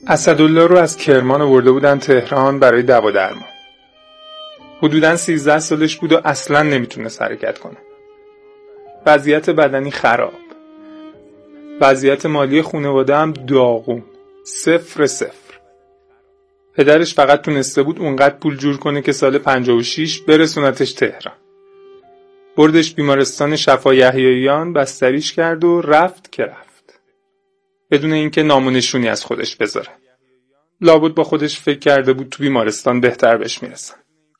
اسدالله رو از کرمان آورده بودن تهران برای دوا درمان. حدوداً 13 سالش بود و اصلاً نمیتونست حرکت کنه. وضعیت بدنی خراب. وضعیت مالی خانواده هم داغون. 0. پدرش فقط تونسته بود اونقدر پول جور کنه که سال 56 برسونتش تهران. بردش بیمارستان شفا یحیاییان، بستریش کرد و رفت که رفت. بدون اینکه نام و نشونی از خودش بذاره. لابد با خودش فکر کرده بود تو بیمارستان بهتر بهش میرسن.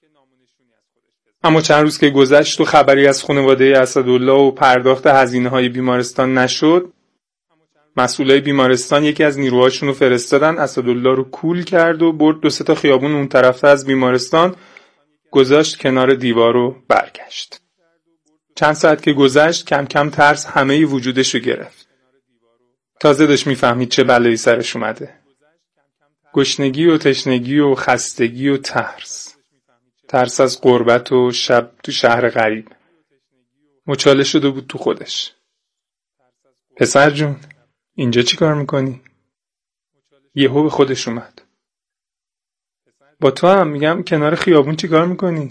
اما چند روز که گذشت و خبری از خانواده اسدالله و پرداخت هزینه‌های بیمارستان نشد، مسئولای بیمارستان یکی از نیروهاشون رو فرستادن، اسدالله رو کول کرد و برد 2 تا خیابون اون طرفه از بیمارستان، گذاشت کنار دیوار و برگشت. چند ساعت که گذشت کم کم ترس همه وجودش رو گرفت. تازه داشت میفهمید چه بلایی سرش اومده. گشنگی و تشنگی و خستگی و ترس از غربت و شب تو شهر غریب. مچاله شده بود تو خودش. پسر جون، اینجا چی کار میکنی؟ یهو به خودش اومد. با تو هم میگم کنار خیابون چی کار میکنی؟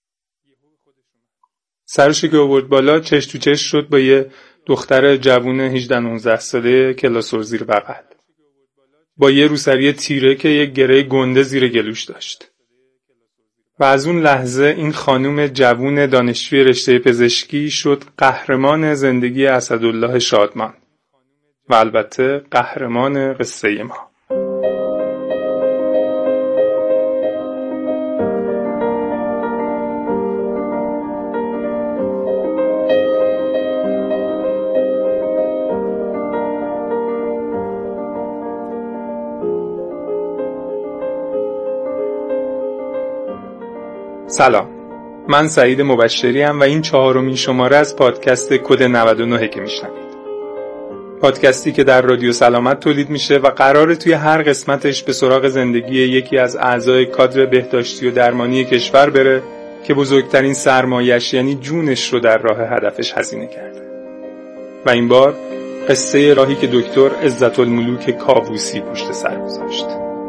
سرشو که آورد بالا، چش تو چش شد با یه دختر جوون 18-19 ساله کلاسور زیر بغل. با یه روسری تیره که یه گره گنده زیر گلوش داشت. و از اون لحظه این خانوم جوون دانشجوی رشته پزشکی شد قهرمان زندگی اسدالله شادمان. و البته قهرمان قصه ما. سلام، من سعید مبشری ام و این 4مین شماره از پادکست کد 99 که میشنوید. پادکستی که در رادیو سلامت تولید میشه و قراره توی هر قسمتش به سراغ زندگی یکی از اعضای کادر بهداشتی و درمانی کشور بره که بزرگترین سرمایه‌اش یعنی جونش رو در راه هدفش هزینه کرده. و این بار قصه راهی که دکتر عزت‌الملوک کاووسی پشت سر گذاشت.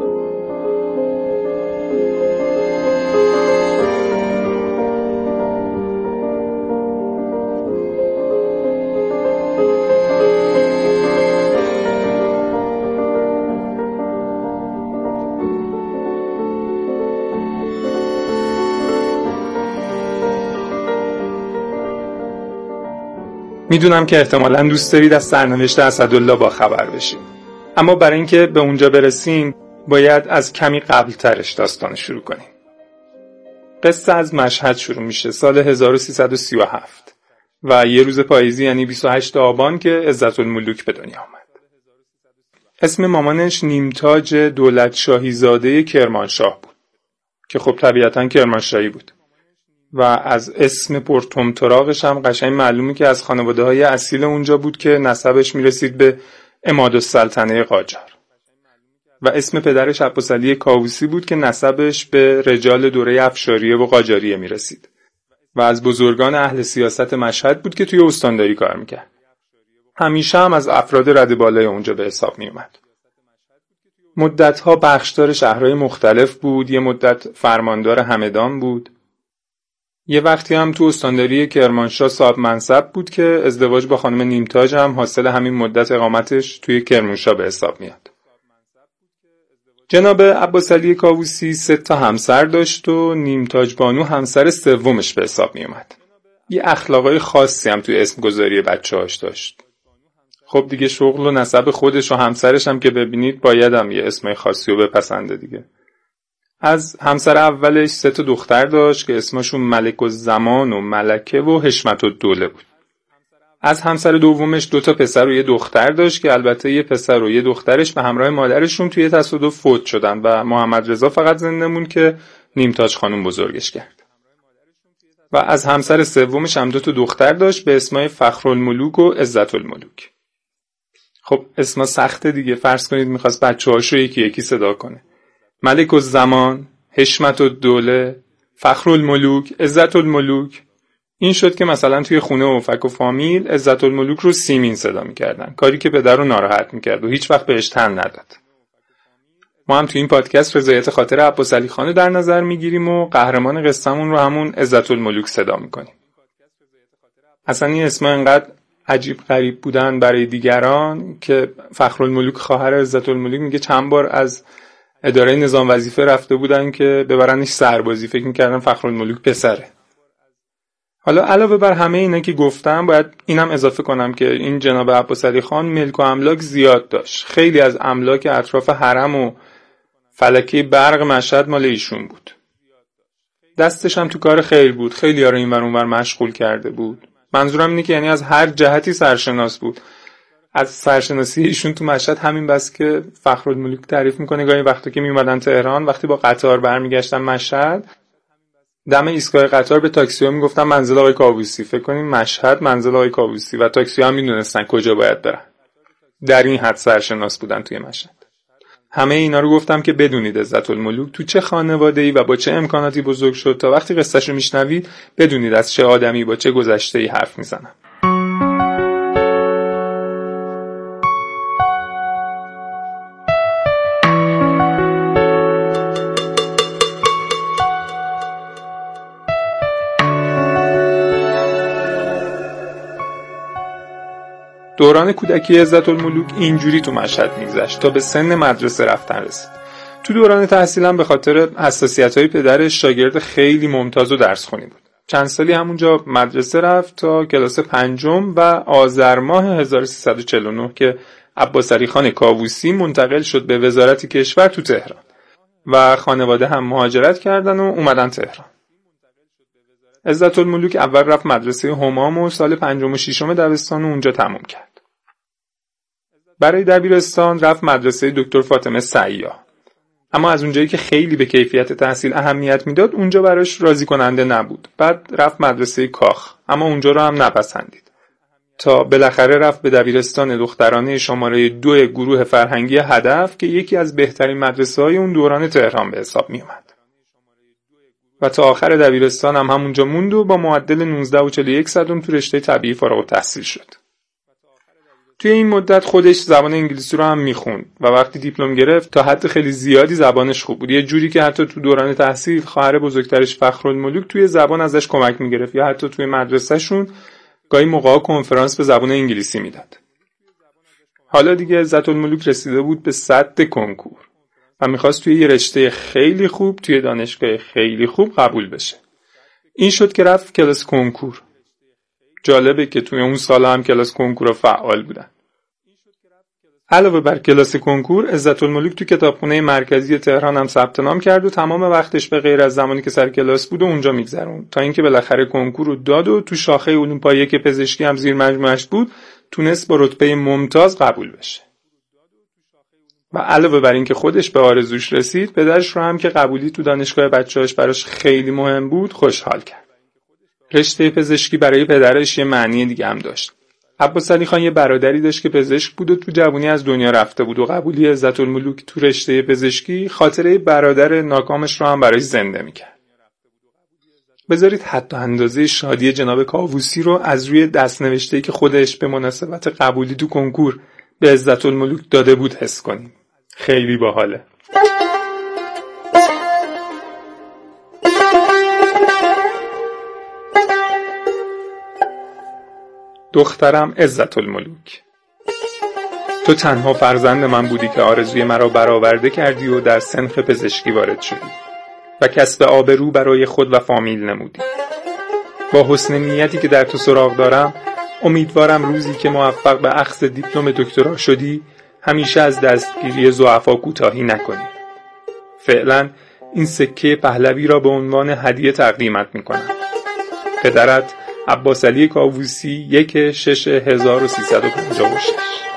میدونم که احتمالاً دوست دارید از سرنوشت اسدالله با خبر بشید. اما برای اینکه به اونجا برسیم باید از کمی قبلترش داستان شروع کنیم. قصه از مشهد شروع میشه سال 1337 و یه روز پاییزی یعنی 28 آبان که عزت‌الملوک به دنیا آمد. اسم مامانش نیمتاج دولت شاهی زاده کرمانشاه بود که خب طبیعتاً کرمانشاهی بود. و از اسم پرطمطراقش هم قشنگ معلومه که از خانواده‌های اصیل اونجا بود که نسبش میرسید به عمادالسلطنه قاجار. و اسم پدرش عباسعلی کاووسی بود که نسبش به رجال دوره افشاریه و قاجاریه میرسید. و از بزرگان اهل سیاست مشهد بود که توی استانداری کار میکرد. همیشه هم از افراد رده بالای اونجا به حساب میومد. مدت‌ها بخشدار شهرهای مختلف بود، یه مدت فرماندار همدان بود. یه وقتی هم تو استانداری کرمانشاه صاحب منصب بود که ازدواج با خانم نیمتاج هم حاصل همین مدت اقامتش توی کرمانشاه به حساب میاد. جناب عباسعلی کاووسی 3 همسر داشت و نیمتاج بانو همسر سومش به حساب میومد. یه اخلاقای خاصی هم توی اسم گذاری بچه‌هاش داشت. خب دیگه شغل و نسب خودش و همسرش هم که ببینید باید هم یه اسمای خاصی رو بپسنده دیگه. از همسر اولش 3 دختر داشت که اسمشون ملک الزمان و ملکه و حشمت‌الدوله بود. از همسر دومش 2 پسر و 1 دختر داشت که البته یه پسر و 1 دخترش به همراه مادرشون توی تصادف فوت شدن و محمد رضا فقط زنده موند که نیمتاج خانم بزرگش کرد. و از همسر سومش هم 2 دختر داشت به اسمای فخرالملوک و عزت‌الملوک. خب اسما سخته دیگه، فرض کنید می‌خواست بچه‌هاشو یکی یکی صدا کنه. ملک الزمان، حشمت‌الدوله، فخرالملوک، عزت‌الملوک. این شد که مثلا توی خونه و فک و فامیل عزت‌الملوک رو سیمین صدا می‌کردن، کاری که پدر رو ناراحت می‌کرد و هیچ وقت بهش تن نداد. ما هم تو این پادکست رضایت خاطر عباس علی خان رو در نظر میگیریم و قهرمان قصه‌مون رو همون عزت‌الملوک صدا میکنیم. اصلا این اسم انقدر عجیب غریب بودن برای دیگران که فخرالملوک خواهر عزت‌الملوک میگه چند بار از اداره نظام وظیفه رفته بودن که ببرنش سربازی، فکر میکردن فخرالملوک پسره. حالا علاوه بر همه اینا که گفتم باید اینم اضافه کنم که این جناب عباس علی خان ملک و املاک زیاد داشت. خیلی از املاک اطراف حرم و فلکه برق مشهد مال ایشون بود. دستش هم تو کار خیر بود، خیلی ها رو این ور اون ور مشغول کرده بود. منظورم اینه که یعنی از هر جهتی سرشناس بود. از سرشناسی ایشون تو مشهد همین بس که فخرالملوک تعریف میکنه گاهی وقتا که میومدن تهران، وقتی با قطار برمیگشتن مشهد، دم ایستگاه قطار به تاکسی‌ها میگفتن منزل آقای کاووسی. فکر کنین مشهد منزل آقای کاووسی و تاکسی‌ها هم میدونستن کجا باید برن. در این حد سرشناس بودن توی مشهد. همه اینا رو گفتم که بدونید عزت‌الملوک تو چه خانواده‌ای و با چه امکاناتی بزرگ شد تا وقتی قصه‌شو میشنوید بدونید از چه آدمی با چه گذشته‌ای حرف میزنم. دوران کودکی عزت‌الملوک اینجوری تو مشهد میگذشت تا به سن مدرسه رفتن رسید. تو دوران تحصیلم به خاطر حساسیت‌های پدرش شاگرد خیلی ممتاز و درس‌خوانی بود. چند سالی همونجا مدرسه رفت تا کلاس 5 و آذر ماه 1349 که عباس علی خان کاووسی منتقل شد به وزارت کشور تو تهران و خانواده هم مهاجرت کردن و اومدن تهران. عزت‌الملوک اول رفت مدرسه همام و سال 5 و 6 دبستان اونجا تموم کرد. برای دبیرستان رفت مدرسه دکتر فاطمه سیاح. اما از اونجایی که خیلی به کیفیت تحصیل اهمیت میداد اونجا براش راضی کننده نبود. بعد رفت مدرسه کاخ، اما اونجا رو هم نپسندید. تا بالاخره رفت به دبیرستان دخترانه شماره 2 گروه فرهنگی هدف که یکی از بهترین مدرسه‌های اون دوران تهران به حساب می اومد. و تا آخر دبیرستان هم همونجا موند و با معدل 19.41 تو رشته طبیعی فارغ التحصیل شد. توی این مدت خودش زبان انگلیسی رو هم میخوند و وقتی دیپلم گرفت تا حد خیلی زیادی زبانش خوب بود. یه جوری که حتی تو دوران تحصیل خواهر بزرگترش فخرالملوک توی زبان ازش کمک میگرفت یا حتی توی مدرسه‌شون گاهی موقعا کنفرانس به زبان انگلیسی میداد. حالا دیگه عزت‌الملوک رسیده بود به سد کنکور و میخواست توی یه رشته خیلی خوب توی دانشگاه خیلی خوب قبول بشه. این شد که رفت کلاس کنکور. جالبه که توی اون سال هم کلاس کنکور فعال بودن. علاوه بر کلاس کنکور، عزت‌الملوک تو کتابخونه مرکزی تهران هم ثبت نام کرد و تمام وقتش به غیر از زمانی که سر کلاس بود و اونجا میگذروند تا اینکه بالاخره کنکور رو داد و تو شاخه علوم پایه که پزشکی هم زیر مجموعش بود تونست با رتبه ممتاز قبول بشه. و علاوه بر این که خودش به آرزوش رسید، پدرش رو هم که قبولی تو دانشگاه بچه‌هاش براش خیلی مهم بود خوشحال کرد. رشته پزشکی برای پدرش یه معنی دیگه هم داشت. عباس علی خان یه برادری داشت که پزشک بود و تو جوانی از دنیا رفته بود و قبولی عزت‌الملوک تو رشته پزشکی خاطره برادر ناکامش رو هم براش زنده میکرد. بذارید حتی اندازه شادی جناب کاووسی رو از روی دست‌نوشته‌ای که خودش به مناسبت قبولی تو کنکور به عزت‌الملوک داده بود حس کنیم. خیلی باحاله. دخترم عزت‌الملوک، تو تنها فرزند من بودی که آرزوی مرا برآورده کردی و در سنخ پزشکی وارد شدی و کسب آبرو برای خود و فامیل نمودی. با حسن نیتی که در تو سراغ دارم امیدوارم روزی که موفق به اخذ دیپلم دکترا شدی همیشه از دستگیری ضعفا کوتاهی نکنی. فعلا این سکه پهلوی را به عنوان هدیه تقدیمت میکنم. پدرت عباس علی کاووسی 1/6/1356.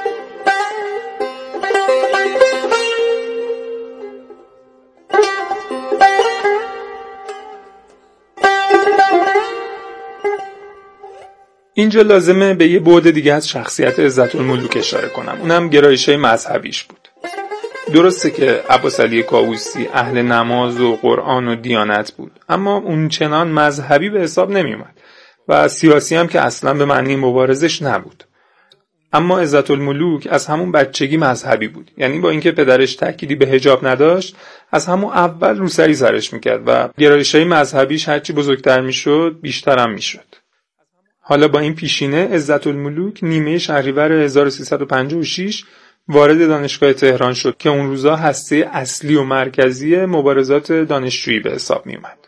اینجا لازمه به یه بعد دیگه از شخصیت عزت‌الملوک اشاره کنم. اونم گرایش‌های مذهبیش بود. درسته که عباس علی کاووسی اهل نماز و قرآن و دیانت بود، اما اون چنان مذهبی به حساب نمی اومد و سیاسی هم که اصلا به معنی مبارزش نبود. اما عزت‌الملوک از همون بچگی مذهبی بود. یعنی با اینکه پدرش تأکیدی به حجاب نداشت، از همون اول روسری سرش میکرد و گرایش‌های مذهبیش هرچی بزرگتر میشد بیشتر هم میشد. حالا با این پیشینه عزت‌الملوک نیمه شهریور 1356 وارد دانشگاه تهران شد که اون روزا هسته اصلی و مرکزی مبارزات دانشجویی به حساب می اومد.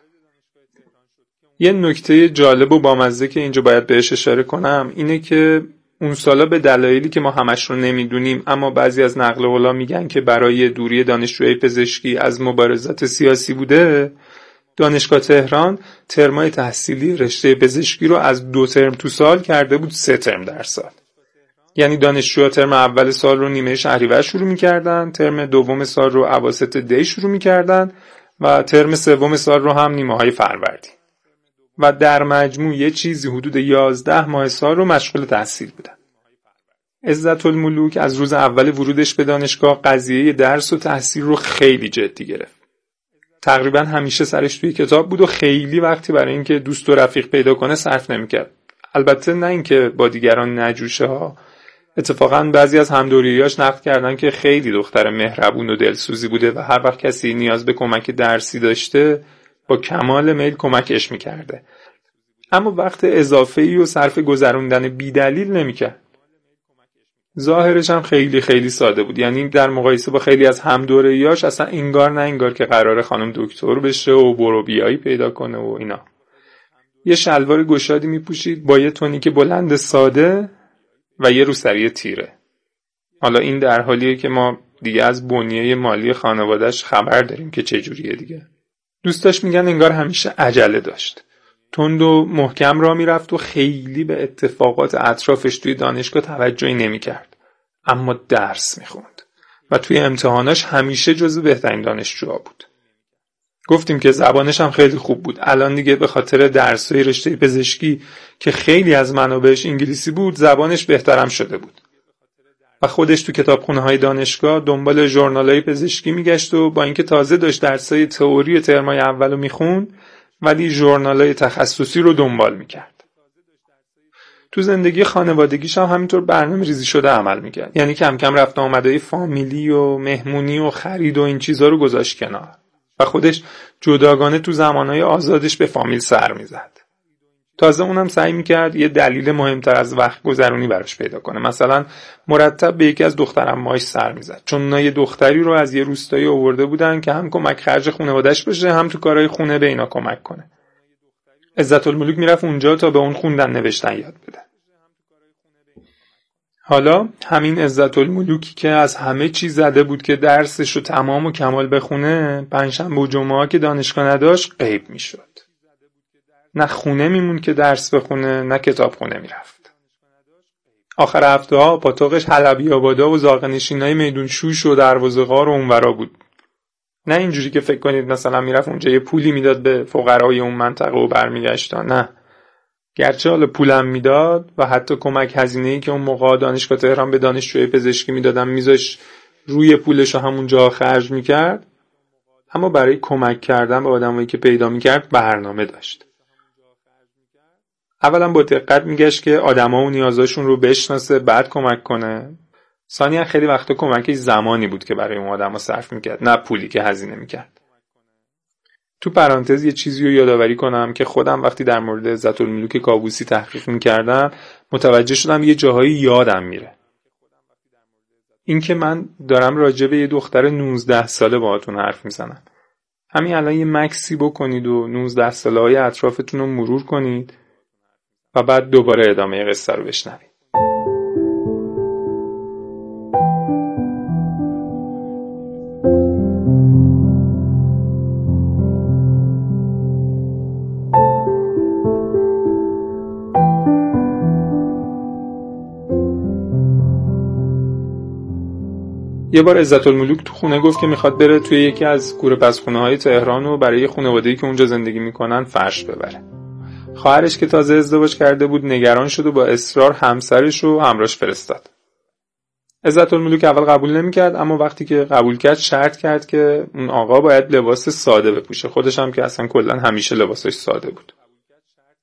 یه نکته جالب و بامزه که اینجا باید بهش اشاره کنم اینه که اون سالا به دلایلی که ما همش رو نمیدونیم اما بعضی از نقل قولا میگن که برای دوری دانشجوی پزشکی از مبارزات سیاسی بوده، دانشگاه تهران ترمای تحصیلی رشته پزشکی رو از 2 ترم تو سال کرده بود 3 ترم در سال. یعنی دانشجوها ترم اول سال رو نیمه شهریور شروع می‌کردن، ترم دوم سال رو اواسط دی شروع می‌کردن و ترم سوم سال رو هم نیمه‌های فروردین. و در مجموع یه چیزی حدود 11 ماه سال رو مشغول تحصیل بودن. عزت‌الملوک از روز اول ورودش به دانشگاه قضیه درس و تحصیل رو خیلی جدی گرفت. تقریبا همیشه سرش توی کتاب بود و خیلی وقتی برای اینکه دوست و رفیق پیدا کنه صرف نمی‌کرد. البته نه اینکه با دیگران نجوشه ها. اتفاقا بعضی از همدوریاش نقد کردن که خیلی دختر مهربون و دلسوزی بوده و هر وقت کسی نیاز به کمک درسی داشته با کمال میل کمکش میکرده. اما وقت اضافه‌ای و صرف گذروندن بی‌دلیل نمیکرد. ظاهرش هم خیلی خیلی ساده بود. یعنی در مقایسه با خیلی از همدوریاش اصلا انگار نه انگار که قراره خانم دکتر بشه و برو بیایی پیدا کنه و اینا. یه شلوار گشادی میپوشید با یه تونیک بلند ساده و یه روسری تیره. حالا این در حالیه که ما دیگه از بنیه مالی خانواده‌اش خبر داریم که چه جوریه دیگه. دوستاش میگن انگار همیشه عجله داشت. تند و محکم راه میرفت و خیلی به اتفاقات اطرافش توی دانشگاه توجهی نمیکرد. اما درس میخوند و توی امتحاناش همیشه جزو بهترین دانشجوها بود. گفتیم که زبانش هم خیلی خوب بود. الان دیگه به خاطر درس‌های رشته پزشکی که خیلی از منابعش انگلیسی بود زبانش بهترم شده بود. و خودش تو کتابخونه‌های دانشگاه دنبال ژورنال‌های پزشکی میگشت و با اینکه تازه داشت درس‌های تئوری ترمای اولو میخوند ولی ژورنال‌های تخصصی رو دنبال میکرد. تو زندگی خانوادگیش هم همینطور برنامه‌ریزی شده عمل میکرد. یعنی کم کم رفت آمدهای فامیلی و مهمونی و خرید و این چیزا رو گذاشت کنار. و خودش جداگانه تو زمانهای آزادش به فامیل سر میزد. تازه اونم سعی میکرد یه دلیل مهمتر از وقت گذرونی براش پیدا کنه. مثلا مرتب به یکی از دخترعمه‌هاش سر میزد. چون اونا یه دختری رو از یه روستایی آورده بودن که هم کمک خرج خانواده‌اش بشه هم تو کارهای خونه به اینا کمک کنه. عزت‌الملوک میرفت اونجا تا به اون خوندن نوشتن یاد بده. حالا همین عزت‌الملوکی که از همه چیز زده بود که درسش رو تمام و کمال بخونه، پنجشنبه و جمعه‌ها که دانشگاه نداشت غیب میشد. نه خونه میمون که درس بخونه نه کتاب خونه میرفت. آخر هفته ها پاتوقش حلبی آبادا و زاغنشینای میدون شوش و دروازه غار و اونورا بود. نه اینجوری که فکر کنید مثلا میرفت اونجا یه پولی میداد به فقرای اون منطقه و برمیگشت. نه. گرچه حالا پولم میداد و حتی کمک هزینه‌ای که اون موقع دانشگاه تهران به دانشجوی پزشکی میدادن میذاش روی پولش رو همونجا خرج میکرد، اما برای کمک کردن به آدمایی که پیدا میکرد برنامه داشت. اولا با دقت میگشت که آدما و نیازاشون رو بشناسه بعد کمک کنه. ثانیا خیلی وقتا کمکش زمانی بود که برای اون آدما صرف میکرد نه پولی که هزینه میکرد. تو پرانتز یه چیزی رو یادآوری کنم که خودم وقتی در مورد عزت‌الملوک کاووسی تحقیق میکردم متوجه شدم یه جاهایی یادم میره. این که من دارم راجع به یه دختر 19 ساله باهاتون حرف میزنم. همین الان یه مکسی بکنید و 19 ساله های اطرافتون رو مرور کنید و بعد دوباره ادامه قصه رو بشنوید. یه بار عزت‌الملوک تو خونه گفت که میخواد بره توی یکی از کوره پسخونه‌های تهران و برای خانواده‌ای که اونجا زندگی میکنن فرش ببره. خواهرش که تازه ازدواج کرده بود نگران شد و با اصرار همسرش رو همراهش فرستاد. عزت‌الملوک اول قبول نمی‌کرد، اما وقتی که قبول کرد شرط کرد که اون آقا باید لباس ساده بپوشه. خودش هم که اصلا کلا همیشه لباسش ساده بود.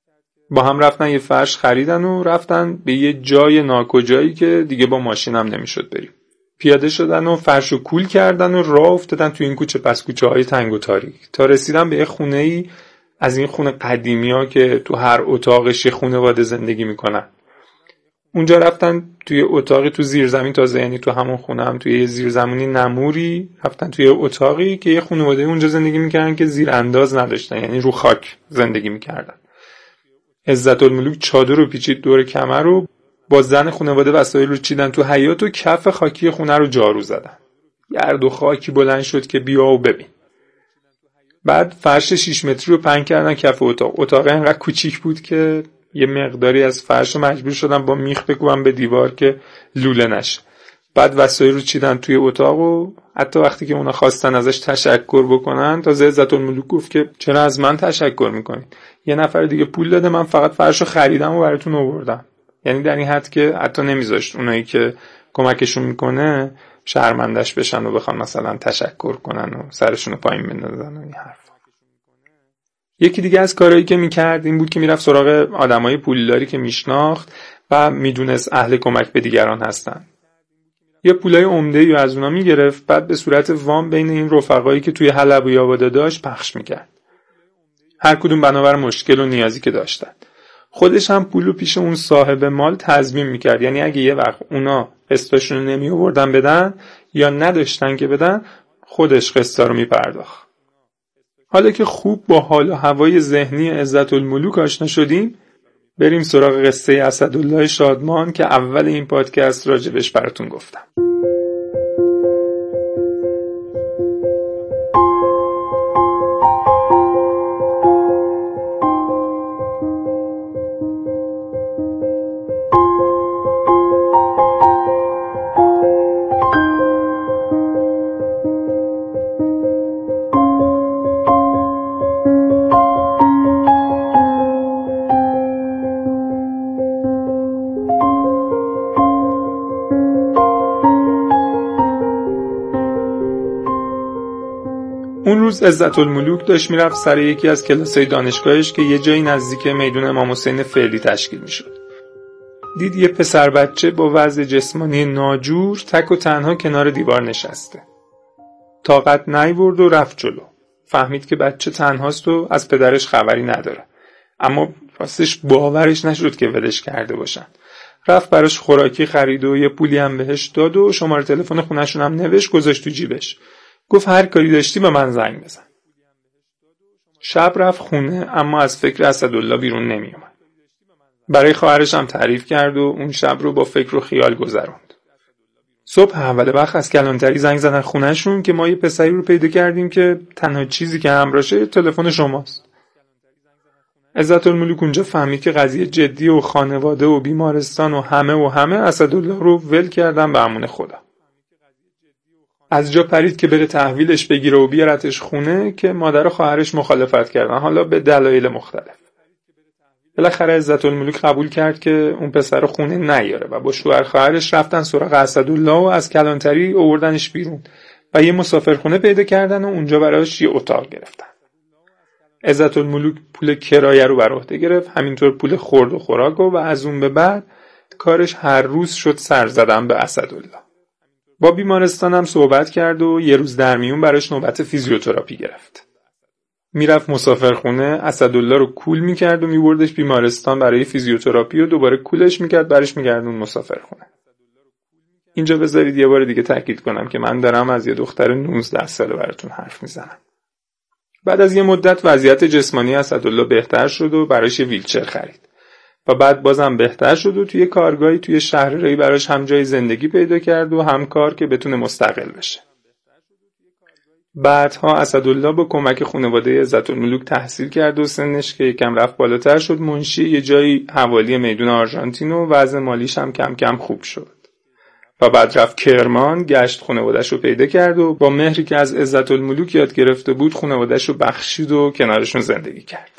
با هم رفتن یه فرش خریدن و رفتن به یه جای ناکجایی که دیگه با ماشین هم نمیشد بریم. پیاده شدن و فرشو کول کردن و راه افتادن تو این کوچه پس کوچه های تنگ و تاریک تا رسیدن به یه خونه‌ای از این خونه قدیمی‌ها که تو هر اتاقش یه خانواده زندگی میکنن. اونجا رفتن توی اتاقی تو زیرزمین، تازه یعنی تو همون خونه هم توی یه زیرزمینی نموری رفتن توی اتاقی که یه خانواده اونجا زندگی میکردن که زیر انداز نداشتن، یعنی رو خاک زندگی میکردن. عزت‌الملوک چادر رو پیچید دور کمر رو، با زن خانواده وسایل رو چیدن تو حیاط و کف خاکی خونه رو جارو زدن. گرد و خاکی بلند شد که بیا و ببین. بعد فرش 6 متری رو پهن کردن کف اتاق اینقدر کوچیک بود که یه مقداری از فرش مجبور شدن با میخ بکوبن به دیوار که لوله نشه. بعد وسایل رو چیدن توی اتاق و حتی وقتی که اونا خواستن ازش تشکر بکنن تازه عزت‌الملوک گفت که چرا از من تشکر میکنین؟ یه نفر دیگه پول داده، من فقط فرش رو خریدم و براتون آوردم. یعنی در این حد که حتی نمیذاشت اونایی که کمکشون میکنه شرمندش بشن و بخوان مثلا تشکر کنن و سرشون رو پایین بندازن و این حرف. یکی دیگه از کارهایی که میکرد این بود که میرفت سراغ آدمای پولداری که میشناخت و میدونست اهل کمک به دیگران هستن. یه پولای عمده‌ای رو از اونا میگرفت، بعد به صورت وام بین این رفقایی که توی حلب و یاوده داشت پخش میکرد. هر کدوم بنابر مشکل و نیازی که داشتن. خودش هم پولو پیش اون صاحب مال تضمین میکرد، یعنی اگه یه وقت اونا قسطاشون رو نمی آوردن بدن یا نداشتن که بدن، خودش قسطا رو میپرداخت. حالا که خوب با حال و هوای ذهنی عزت‌الملوک آشنا شدیم، بریم سراغ قصه اسدالله شادمان که اول این پادکست راجبش براتون گفتم. اون روز عزت‌الملوک داشت میرفت سر یکی از کلاسای دانشگاهش که یه جایی نزدیک میدون امام حسین فعلی تشکیل میشد. دید یه پسر بچه با وضع جسمانی ناجور تک و تنها کنار دیوار نشسته. طاقت نیورد و رفت جلو. فهمید که بچه تنهاست و از پدرش خبری نداره. اما راستش باورش نشد که ولش کرده باشن. رفت براش خوراکی خرید و یه پولی هم بهش داد و شماره تلفن خونه‌شون هم نوشت گذاشت تو جیبش. گفت هر کاری داشتی به من زنگ بزن. شب رفت خونه اما از فکر اسدالله بیرون نمی اومد. برای خواهرش هم تعریف کرد و اون شب رو با فکر و خیال گذروند. صبح اول وقت از کلانتری زنگ زدن خونهشون که ما یه پسری رو پیدا کردیم که تنها چیزی که همراهشه تلفن شماست. عزت‌الملوک اونجا فهمید که قضیه جدی و خانواده و بیمارستان و همه اسدالله رو ول کردن به امون خدا. از جا پرید که بره تحویلش بگیره و بیارتش خونه که مادر و خواهرش مخالفت کردن، حالا به دلایل مختلف. بالاخره عزت‌الملوک قبول کرد که اون پسر خونه نیاره و با شوهر خواهرش رفتن سراغ اسدالله و از کلانتری آوردنش بیرون و یه مسافرخونه پیدا کردن و اونجا براش یه اتاق گرفتن. عزت‌الملوک پول کرایه رو بر عهده گرفت، همینطور پول خورد و خوراک و از اون به بعد کارش هر روز شد سر زدن به اسدالله. با بیمارستان هم صحبت کرد و یه روز در میون براش نوبت فیزیوتراپی گرفت. میرفت مسافرخونه، اسدالله رو کول میکرد و میبردش بیمارستان برای فیزیوتراپی و دوباره کولش میکرد برش میگردون مسافرخونه. اینجا بذارید یه بار دیگه تاکید کنم که من دارم از یه دختر 19 ساله براتون حرف میزنم. بعد از یه مدت وضعیت جسمانی اسدالله بهتر شد و براش یه ویلچر خرید. و بعد بازم بهتر شد و توی کارگاهی توی شهر ری براش هم جای زندگی پیدا کرد و هم کار که بتونه مستقل بشه. بعدها اسدالله با کمک خانواده عزت‌الملوک تحصیل کرد و سنش که یکم رفت بالاتر شد منشی یه جایی حوالی میدون آرژانتین و وضع مالیش هم کم کم خوب شد. و بعد رفت کرمان، گشت خانواده‌اش رو پیدا کرد و با مهری که از عزت‌الملوک یاد گرفته بود خانواده‌اش رو بخشید و کنارشون زندگی کرد.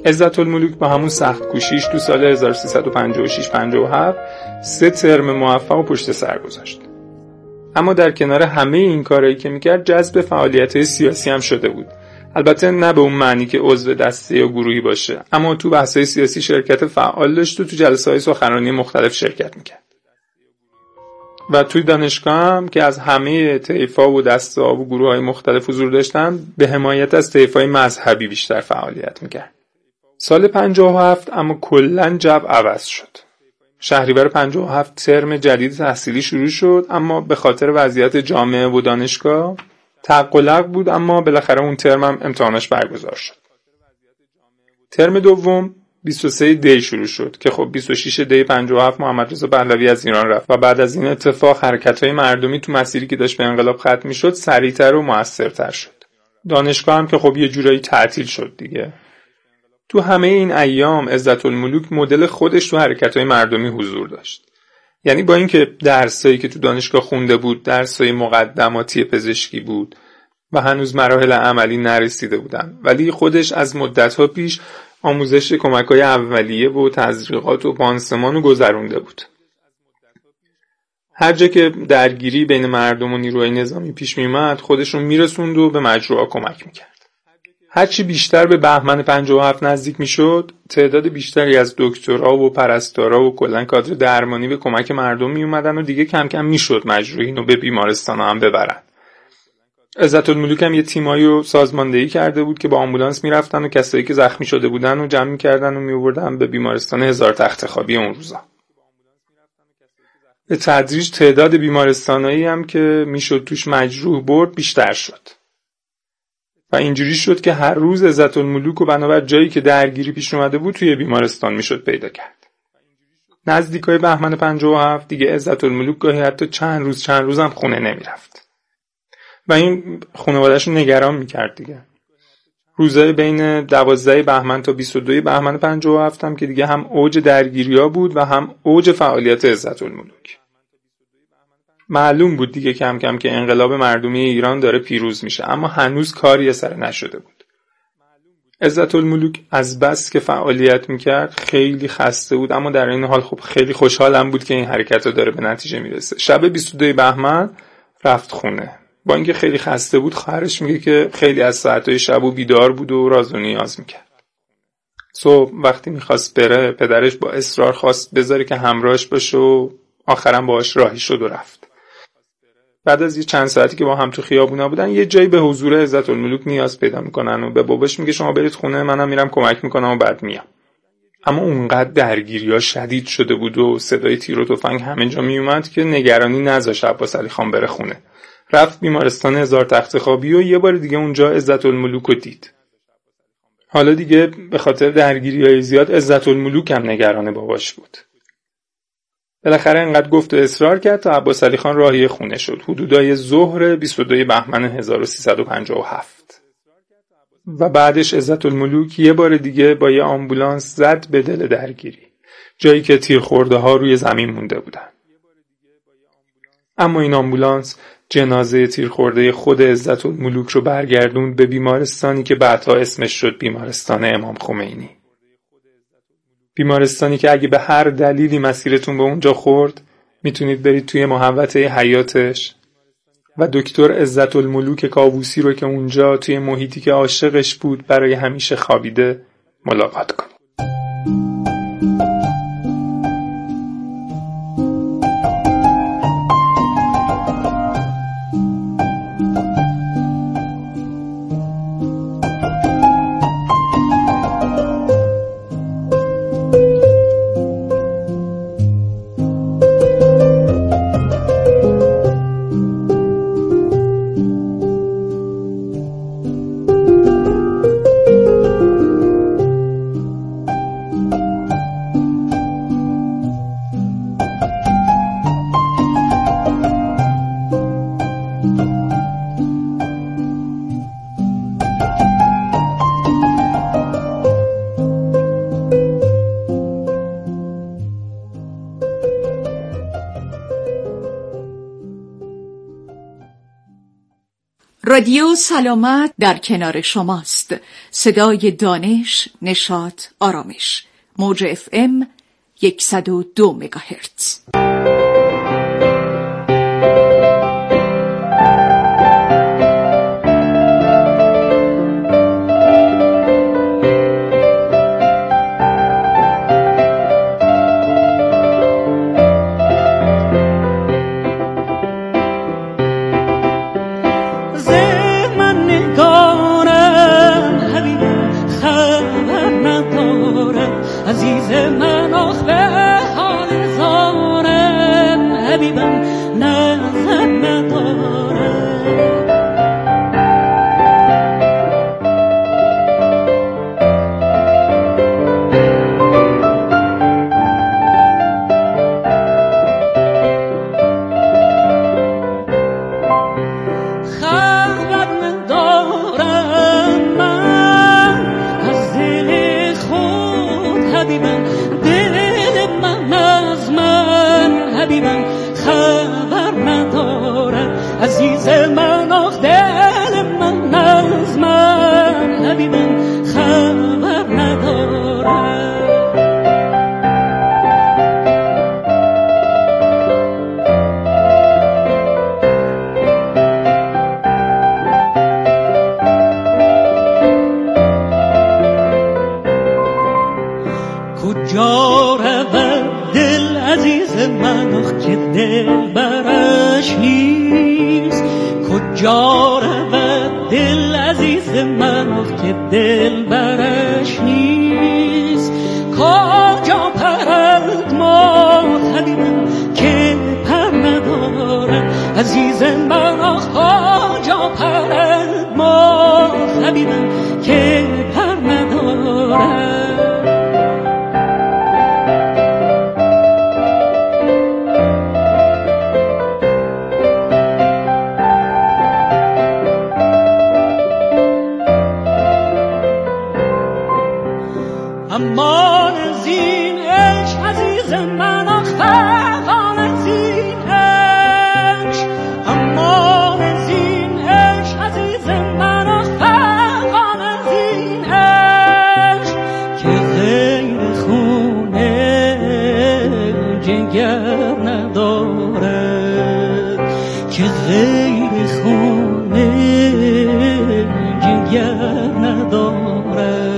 عزت الملوک با همون سخت کوشیش تو سال 1356-57 3 ترم موفق و پشت سر گذاشت. اما در کنار همه این کارهایی که میکرد جذب فعالیت‌های سیاسی هم شده بود. البته نه به اون معنی که عضو دسته یا گروهی باشه، اما تو بحث‌های سیاسی شرکت فعال داشت و تو جلسه‌های سخنرانی مختلف شرکت میکرد. و توی دانشگاه هم که از همه طیف‌ها و دسته‌ها و گروه‌های مختلف حضور داشتن، به حمایت از طیف‌های مذهبی بیشتر فعالیت میکرد. سال 57 اما کلاً جو عوض شد. شهریور 57 ترم جدید تحصیلی شروع شد، اما به خاطر وضعیت جامعه و دانشگاه تعق و لغو بود، اما بالاخره اون ترم هم امتحانش برگزار شد. ترم دوم 23 دی شروع شد که خب 26 دی 57 محمد رضا پهلوی از ایران رفت و بعد از این اتفاق حرکت‌های مردمی تو مسیری که داشت به انقلاب ختم می‌شد سریع‌تر و موثرتر شد. دانشگاه هم که خب یه جورایی تعطیل شد دیگه. تو همه این ایام عزت الملوک مدل خودش تو حرکت‌های مردمی حضور داشت. یعنی با اینکه درسایی که تو دانشگاه خونده بود درسای مقدماتی پزشکی بود و هنوز مراحل عملی نرسیده بودن، ولی خودش از مدت‌ها پیش آموزش کمک‌های اولیه و تزریقات و پانسمان رو گذرونده بود. هر جا که درگیری بین مردم و نیروهای نظامی پیش می‌اومد خودش رو میرسوند و به مجروحا کمک می‌کرد. هرچی بیشتر به بهمن 57 نزدیک میشد، تعداد بیشتری از دکترها و پرستارا و کلاً کادر درمانی به کمک مردم می اومدن و دیگه کم کم میشد مجروحین رو به بیمارستان هم ببرن. عزت الملوک هم یه تیمایی رو سازماندهی کرده بود که با آمبولانس میرفتن و کسایی که زخمی شده بودن رو جمع میکردن و میآوردن به بیمارستان 1000 تخت خوابی اون روزا. به تدریج تعداد بیمارستانایی هم که میشد توش مجروح برد بیشتر شد. و اینجوری شد که هر روز عزت الملوک و بنابر جایی که درگیری پیش اومده بود توی بیمارستان میشد پیدا کرد. نزدیکای بهمن 57 دیگه عزت الملوک گاهی حتی چند روز هم خونه نمیرفت. و این خانواده‌شو نگران میکرد دیگه. روزای بین 12 بهمن تا 22 بهمن 57 هم که دیگه هم اوج درگیری‌ها بود و هم اوج فعالیت عزت الملوک. معلوم بود دیگه کم کم که انقلاب مردمی ایران داره پیروز میشه، اما هنوز کاری سر نشده بود. عزت الملوک از بس که فعالیت میکرد خیلی خسته بود، اما در این حال خب خیلی خوشحالم بود که این حرکت داره به نتیجه میرسه. شب 22 بهمن رفت خونه. با اینکه خیلی خسته بود، خواهرش میگه که خیلی از ساعتهای شب و بیدار بود و راز و نیاز میکرد. صبح وقتی میخواست بره، پدرش با اصرار خواست بذاره که همراهش باشه و آخرام باهاش راهی شد و رفت. بعد از یه چند ساعتی که با هم تو خیابونا بودن، یه جایی به حضور عزت الملوک نیاز پیدا میکنن و به باباش میگه شما برید خونه، منم میرم کمک میکنم و بعد میام. اما اونقدر درگیری‌ها شدید شده بود و صدای تیر و تفنگ همه جا میومد که نگرانی نذاشت عباس علی خان بره خونه. رفت بیمارستان 1000 تخت خوابی و یه بار دیگه اونجا عزت الملوک رو دید. حالا دیگه به خاطر درگیری‌های زیاد عزت الملوک هم نگران باباش بود. بالاخره انقدر گفت و اصرار کرد تا عباس علی خان راهی خونه شد. حدودای ظهر 22 بهمن 1357. و بعدش عزت الملوک یه بار دیگه با یه آمبولانس زد به دل درگیری، جایی که تیرخورده ها روی زمین مونده بودن. اما این آمبولانس جنازه تیرخورده خود عزت الملوک رو برگردوند به بیمارستانی که بعدها اسمش شد بیمارستان امام خمینی. بیمارستانی که اگه به هر دلیلی مسیرتون به اونجا خورد میتونید برید توی محوطه حیاتش و دکتر عزت الملوک کاووسی رو که اونجا توی محیطی که عاشقش بود برای همیشه خوابیده ملاقات کنید. رادیو سلامت در کنار شماست. صدای دانش، نشاط، آرامش. موج FM 102 مگاهرتز. عزیز من آخ به حال زارم، حبیبم نظر ندارم. خبر ندارم من از دل خود، حبیبم دل من از من، حبیبم خبر ندارد. عزیز من آخ دل من از من، حبیبم خبر ندارد. کجا رود دل عزیز من آخ که دل برش نیست؟ کجا رود دل عزیز من آخ که دل برش نیست؟ کجا پرد ماه حبیبم که پر ندارد؟ عزیز من آخ کجا پرد ماه حبیبم که پر ندارد؟ امان از این عشق عزیز من آخ فغان از این عشق، امان از این عشق عزیز من آخ فغان از این عشق، که غیر خونه جگر ندارد، که غیر خونه جگر ندارد.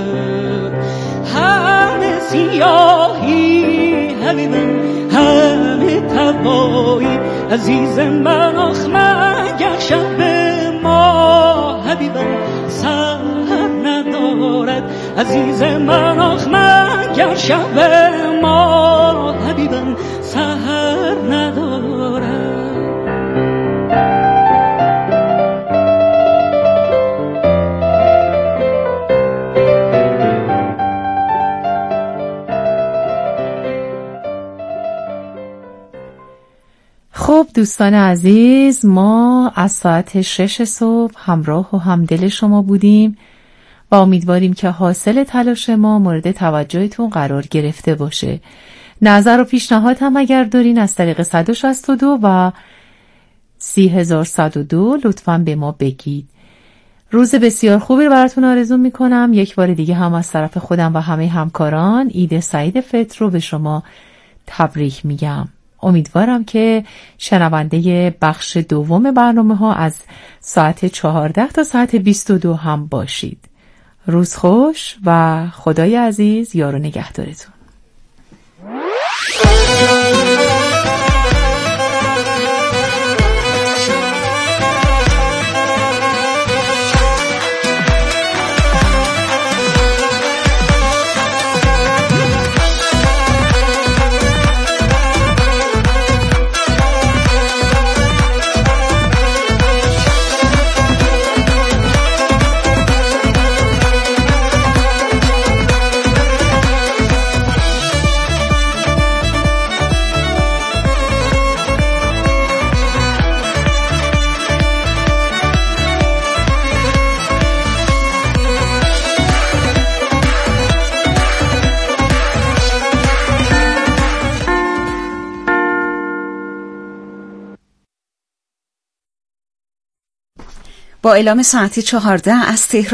سیاهی حبیبم همه تبایی، عزیز من آخ مگر شب ما، حبیبم سحر ندارد. عزیز من آخ مگر شب ما، حبیبم سحر ندارد. خب دوستان عزیز، ما از ساعت 6 صبح همراه و همدل شما بودیم و امیدواریم که حاصل تلاش ما مورد توجهتون قرار گرفته باشه. نظر و پیشنهاد هم اگر دارین از طریق 162 و 30102 لطفاً به ما بگید. روز بسیار خوبی رو براتون آرزو میکنم. یک بار دیگه هم از طرف خودم و همه همکاران عید سعید فطر رو به شما تبریک میگم. امیدوارم که شنونده بخش دوم برنامه ها از ساعت 14 تا ساعت 22 هم باشید. روز خوش و خدای عزیز یار و نگهدارتون. با اعلام ساعت 14 از تهران